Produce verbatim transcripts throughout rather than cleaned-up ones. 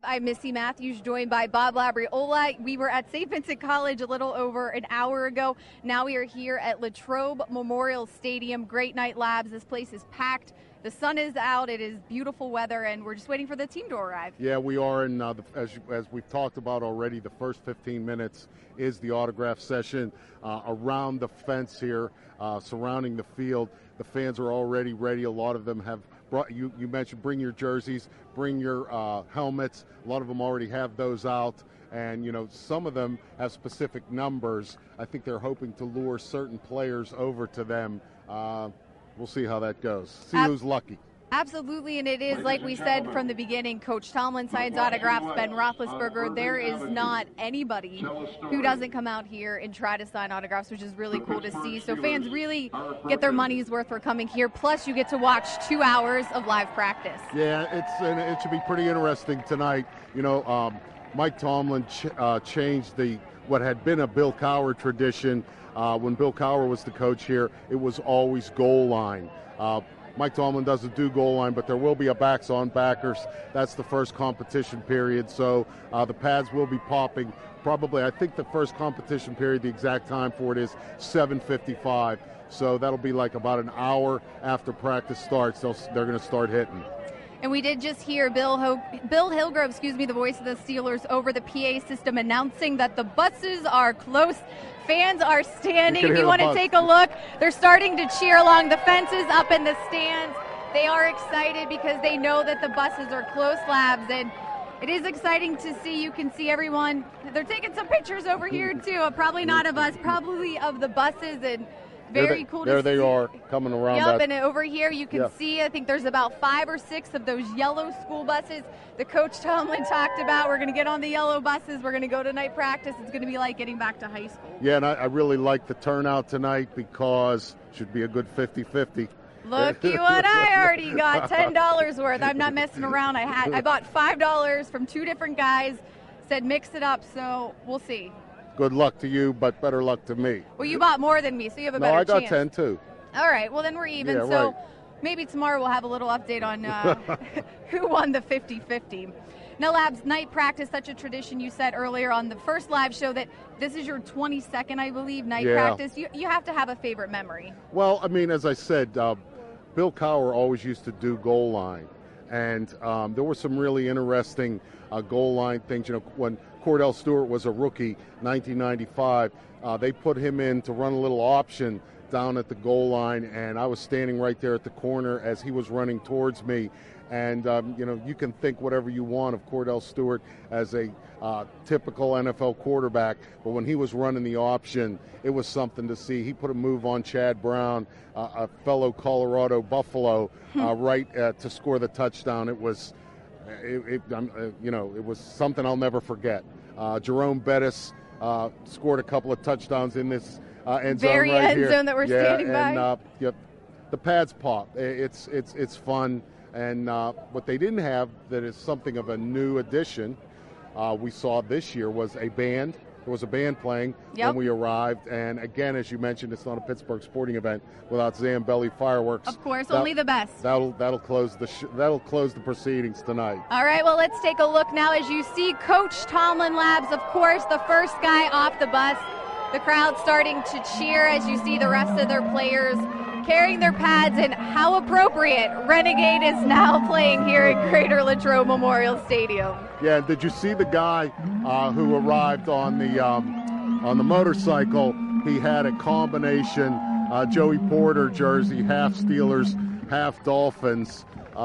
I'm Missy Matthews, joined by Bob Labriola. We were at Saint Vincent College a little over an hour ago. Now we are here at Latrobe Memorial Stadium. Great night, Labs. This place is packed. The sun is out. It is beautiful weather, and we're just waiting for the team to arrive. Yeah, we are. And uh, as, as we've talked about already, the first fifteen minutes is the autograph session uh, around the fence here, uh, surrounding the field. The fans are already ready. A lot of them have brought, you, you mentioned, bring your jerseys, bring your uh, helmets. A lot of them already have those out. And, you know, some of them have specific numbers. I think they're hoping to lure certain players over to them. Uh, we'll see how that goes. See Ab- who's lucky. Absolutely, and it is, like we said from the beginning, Coach Tomlin signs autographs, Ben Roethlisberger. There is not anybody who doesn't come out here and try to sign autographs, which is really cool to see. So fans really get their money's worth for coming here. Plus, you get to watch two hours of live practice. Yeah, it's and it should be pretty interesting tonight. You know, um, Mike Tomlin ch- uh, changed the what had been a Bill Cowher tradition. Uh, when Bill Cowher was the coach here, it was always goal line. Uh, Mike Tomlin doesn't do goal line, but there will be a backs on backers. That's the first competition period, so uh, the pads will be popping. Probably, I think the first competition period, the exact time for it is seven fifty-five. So that'll be like about an hour after practice starts. They'll, they're going to start hitting. And we did just hear Bill Ho- Bill Hillgrove, excuse me, the voice of the Steelers, over the P A system announcing that the buses are close. Fans are standing. You if you want to take a look, they're starting to cheer along the fences up in the stands. They are excited because they know that the buses are close, Labs, and it is exciting to see. You can see everyone. They're taking some pictures over here, too. Probably not of us, probably of the buses, and very there they, cool there to see. There they are, coming around. Yep, that. and over here you can yeah. see, I think there's about five or six of those yellow school buses that Coach Tomlin talked about. We're going to get on the yellow buses. We're going to go to night practice. It's going to be like getting back to high school. Yeah, and I, I really like the turnout tonight because it should be a good fifty-fifty. Looky what I already got, ten dollars worth. I'm not messing around. I had I bought five dollars from two different guys, said mix it up, so we'll see. Good luck to you, but better luck to me. Well, you bought more than me, so you have a no, better I got chance. ten too. All right, well then we're even. Yeah, so right. maybe tomorrow we'll have a little update on uh, who won the fifty-fifty. Now, Labs, night practice, such a tradition. You said earlier on the first live show that this is your twenty-second, I believe, night yeah. practice. You you have to have a favorite memory. Well, I mean, as I said, uh, Bill Cowher always used to do goal line. And um, there were some really interesting uh, goal line things. You know, when Cordell Stewart was a rookie, nineteen ninety-five, uh, they put him in to run a little option down at the goal line, and I was standing right there at the corner as he was running towards me. And, um, you know, you can think whatever you want of Cordell Stewart as a uh, typical N F L quarterback, but when he was running the option, it was something to see. He put a move on Chad Brown, uh, a fellow Colorado Buffalo, uh, right uh, to score the touchdown. It was, it, it, um, uh, you know, it was something I'll never forget. Uh, Jerome Bettis uh, scored a couple of touchdowns in this uh, end zone Very right end here. zone that we're yeah, standing and, by. Uh, yep, the pads pop. It's it's it's fun. And uh, what they didn't have that is something of a new addition uh, we saw this year was a band. There was a band playing yep. when we arrived. And again, as you mentioned, it's not a Pittsburgh sporting event without Zambelli fireworks. Of course, that, only the best. That'll that'll close the sh- that'll close the proceedings tonight. All right, well, let's take a look now. As you see, Coach Tomlin, Labs, of course, the first guy off the bus. The crowd starting to cheer as you see the rest of their players carrying their pads, and how appropriate. Renegade is now playing here at Greater Latrobe Memorial Stadium. Yeah, did you see the guy uh, who arrived on the um, on the motorcycle? He had a combination uh, Joey Porter jersey, half Steelers, half Dolphins,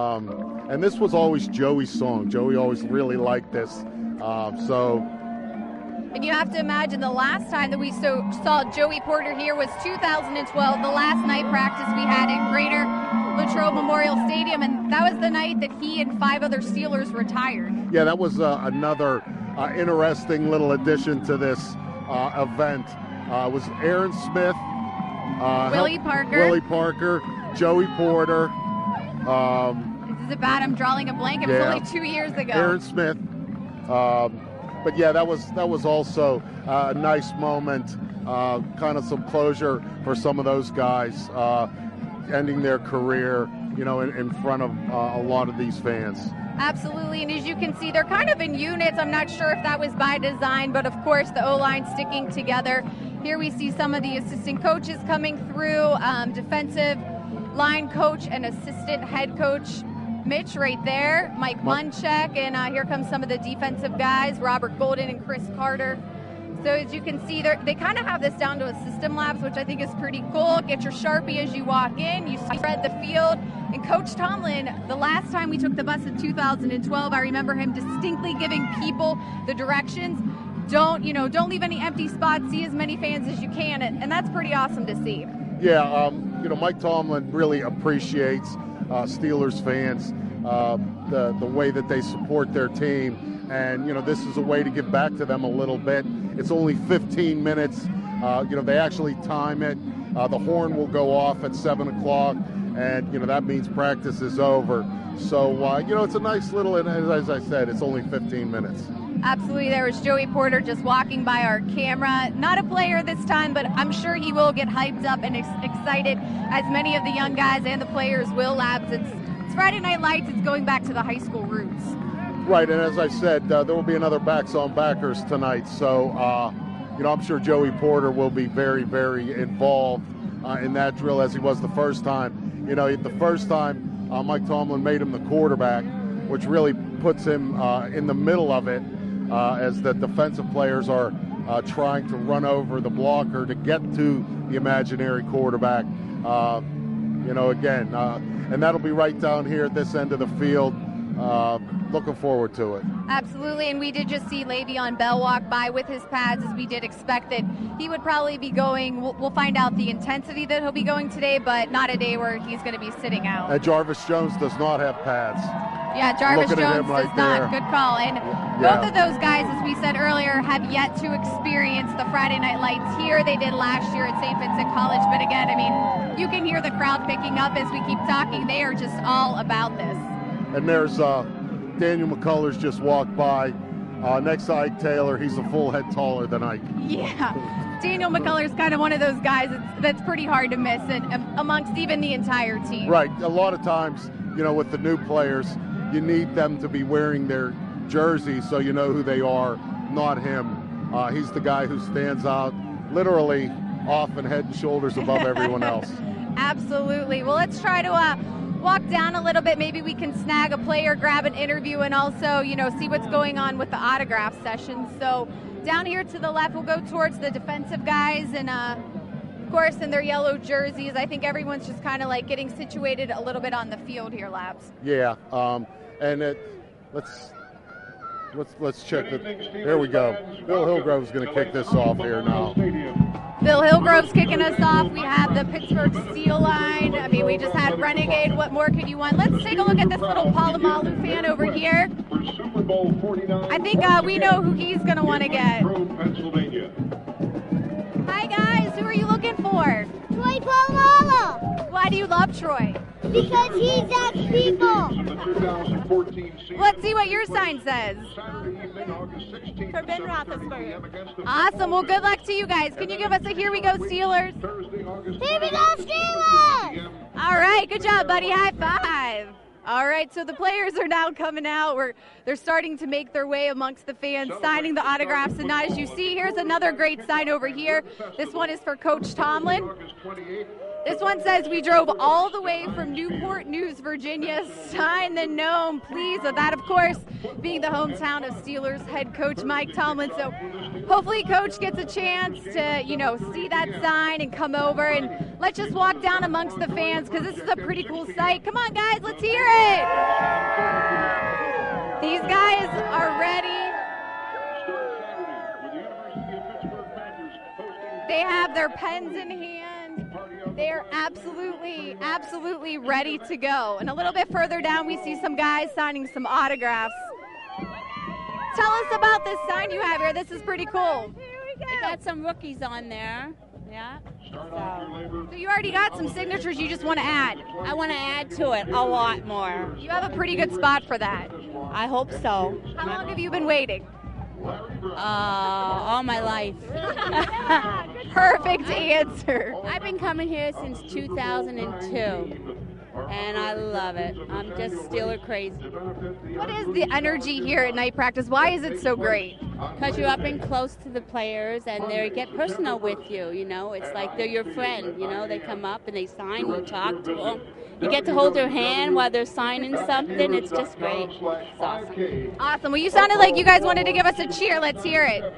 um, and this was always Joey's song. Joey always really liked this, uh, so. And you have to imagine the last time that we so, saw Joey Porter here was two thousand twelve, the last night practice we had at Greater Latrobe Memorial Stadium, and that was the night that he and five other Steelers retired. Yeah, that was uh, another uh, interesting little addition to this uh, event. Uh, it was Aaron Smith, uh, Willie Parker, Willie Parker, Joey Porter. Um, this is a bad, I'm drawing a blank. It was yeah, only two years ago. Aaron Smith. Um, But yeah, that was that was also uh, a nice moment, uh, kind of some closure for some of those guys, uh, ending their career, you know, in, in front of uh, a lot of these fans. Absolutely, and as you can see, they're kind of in units. I'm not sure if that was by design, but of course the O-line sticking together. Here we see some of the assistant coaches coming through, um, defensive line coach and assistant head coach Mitch right there, Mike Munchak, and uh, here comes some of the defensive guys, Robert Golden and Chris Carter. So as you can see, they kind of have this down to a system labs, which I think is pretty cool. Get your Sharpie as you walk in. You spread the field. And Coach Tomlin, the last time we took the bus in two thousand twelve, I remember him distinctly giving people the directions. Don't, you know, don't leave any empty spots. See as many fans as you can. And, and that's pretty awesome to see. Yeah, um, you know, Mike Tomlin really appreciates uh, Steelers fans, uh, the, the way that they support their team. And, you know, this is a way to give back to them a little bit. It's only fifteen minutes. Uh, you know, they actually time it. Uh, the horn will go off at seven o'clock, and, you know, that means practice is over. So, uh, you know, it's a nice little, and as I said, it's only fifteen minutes. Absolutely. There was Joey Porter just walking by our camera. Not a player this time, but I'm sure he will get hyped up and ex- excited, as many of the young guys and the players will, Labs. It's, it's Friday Night Lights. It's going back to the high school roots. Right, and as I said, uh, there will be another Backs on Backers tonight. So, uh, you know, I'm sure Joey Porter will be very, very involved uh, in that drill as he was the first time. You know, the first time uh, Mike Tomlin made him the quarterback, which really puts him uh, in the middle of it uh, as the defensive players are uh, trying to run over the blocker to get to the imaginary quarterback. Uh, you know, again, uh, and that'll be right down here at this end of the field. Uh, looking forward to it. Absolutely, and we did just see Le'Veon Bell walk by with his pads, as we did expect that he would probably be going. We'll, we'll find out the intensity that he'll be going today, but not a day where he's going to be sitting out. And Jarvis Jones does not have pads. Yeah, Jarvis Looking Jones right does not. there. Good call. And Yeah. both of those guys, as we said earlier, have yet to experience the Friday Night Lights here. They did last year at Saint Vincent College, but again, I mean, you can hear the crowd picking up as we keep talking. They are just all about this. And there's uh, Daniel McCullers just walked by. Uh, next to Ike Taylor, he's a full head taller than Ike. Yeah, Daniel McCullers that's kind of one of those guys that's, that's pretty hard to miss, and um, amongst even the entire team. Right. A lot of times, you know, with the new players, you need them to be wearing their jersey so you know who they are, not him. Uh, he's the guy who stands out literally often head and shoulders above everyone else. Absolutely. Well, let's try to uh, walk down a little bit. Maybe we can snag a player, grab an interview, and also, you know, see what's going on with the autograph session. So down here to the left, we'll go towards the defensive guys, and uh, of course, in their yellow jerseys. I think everyone's just kind of like getting situated a little bit on the field here, Labs. Yeah, um, and it, let's let's let's check it. There we go. Bill Hillgrove's going to kick this off here now. Bill Hillgrove's kicking us off. We have the Pittsburgh Steel line. I mean, we just had Renegade. What more could you want? Let's take a look at this little Palomalu fan over here. I think uh, we know who he's going to want to get. Hi, guys. Who are you looking for? Troy Polamalu, Why do you love Troy? because he's at people. Let's see what your sign says. For Ben Roethlisberger. Awesome. Well, good luck to you guys. Can you give us a Here We Go Steelers? Here we go, Steelers! All right. Good job, buddy. High five. All right, so the players are now coming out. We're, they're starting to make their way amongst the fans, signing the autographs. And now, as you see, here's another great sign over here. This one is for Coach Tomlin. This one says, we drove all the way from Newport News, Virginia. Sign the gnome, please. So that, of course, being the hometown of Steelers head coach Mike Tomlin. So hopefully Coach gets a chance to, you know, see that sign and come over. And let's just walk down amongst the fans, because this is a pretty cool sight. Come on, guys, let's hear it. These guys are ready. They have their pens in hand. They are absolutely, absolutely ready to go. And a little bit further down, we see some guys signing some autographs. Tell us about this sign you have here. This is pretty cool. It got some rookies on there. Yeah. So So you already got some signatures you just want to add. I want to add to it a lot more. You have a pretty good spot for that. I hope so. How long have you been waiting? Uh, all my life. Perfect answer. I've been coming here since two thousand two. and I love it. I'm just Steeler crazy. What is the energy here at night practice? Why is it so great? Because you're up and close to the players, and they get personal with you, you know. It's like they're your friend, you know. They come up and they sign, you talk to them. You get to hold their hand while they're signing something. It's just great. It's awesome. Awesome. Well, you sounded like you guys wanted to give us a cheer. Let's hear it.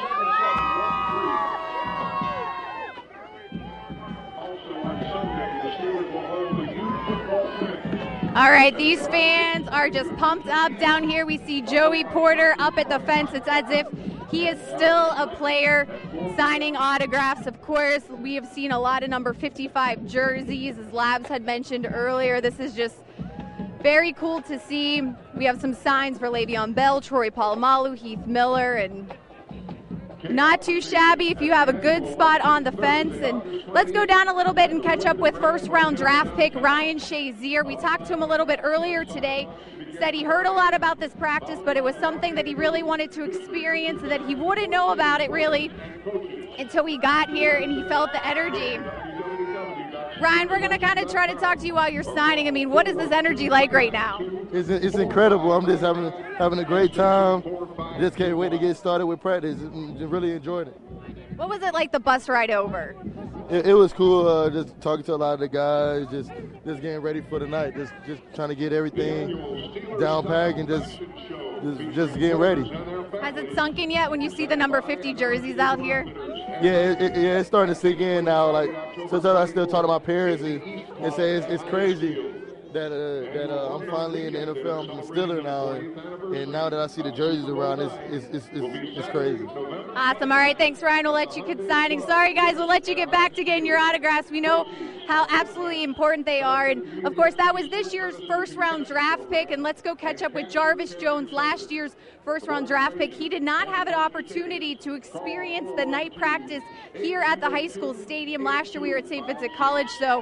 All right, these fans are just pumped up down here. We see Joey Porter up at the fence. It's as if he is still a player signing autographs. Of course, we have seen a lot of number fifty-five jerseys, as Labs had mentioned earlier. This is just very cool to see. We have some signs for Le'Veon Bell, Troy Polamalu, Heath Miller, and not too shabby if you have a good spot on the fence. And let's go down a little bit and catch up with first round draft pick Ryan Shazier. We talked to him a little bit earlier today. Said he heard a lot about this practice, but it was something that he really wanted to experience and that he wouldn't know about it really until he got here and he felt the energy. Ryan, we're going to kind of try to talk to you while you're signing. I mean, what is this energy like right now? It's, it's incredible. I'm just having having a great time. Just can't wait to get started with practice. Really enjoyed it. What was it like the bus ride over? It, it was cool. Uh, just talking to a lot of the guys. Just just getting ready for the night. Just just trying to get everything down packed and just just just getting ready. Has it sunk in yet when you see the number fifty jerseys out here? Yeah, it, it, yeah, it's starting to sink in now. Like sometimes I still talk to my parents and, and say it's, it's crazy that uh, that uh, I'm finally in the N F L. I'm a Steeler now, and, and now that I see the jerseys around, it's it's, it's it's it's crazy. Awesome. All right, thanks, Ryan. We'll let you get signing. Sorry, guys, we'll let you get back to getting your autographs. We know how absolutely important they are, and of course, that was this year's first-round draft pick. And let's go catch up with Jarvis Jones, last year's first-round draft pick. He did not have an opportunity to experience the night practice here at the high school stadium. Last year, we were at Saint Vincent College, so.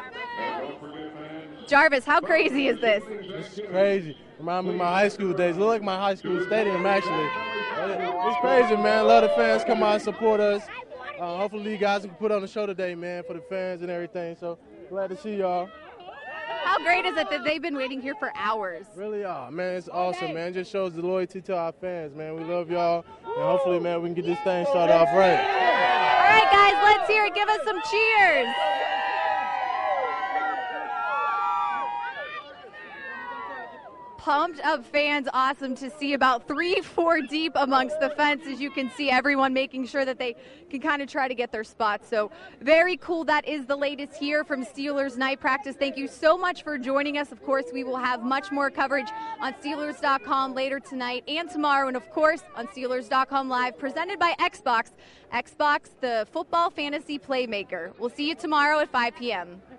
Jarvis, how crazy is this? This is crazy. Remind me of my high school days. Look like my high school stadium, actually. It's crazy, man. A lot of fans come out and support us. Uh, hopefully you guys can put on the show today, man, for the fans and everything. So glad to see y'all. How great is it that they've been waiting here for hours? Really are, man. It's awesome, man. It just shows the loyalty to our fans, man. We love y'all. And hopefully, man, we can get this thing started off right. All right, guys, let's hear it. Give us some cheers. Pumped up fans, awesome to see. About three, four deep amongst the fence, as you can see, everyone making sure that they can kind of try to get their spots. So very cool. That is the latest here from Steelers Night Practice. Thank you so much for joining us. Of course, we will have much more coverage on Steelers dot com later tonight and tomorrow, and of course on Steelers dot com Live, presented by Xbox. Xbox, the football fantasy playmaker. We'll see you tomorrow at five p.m.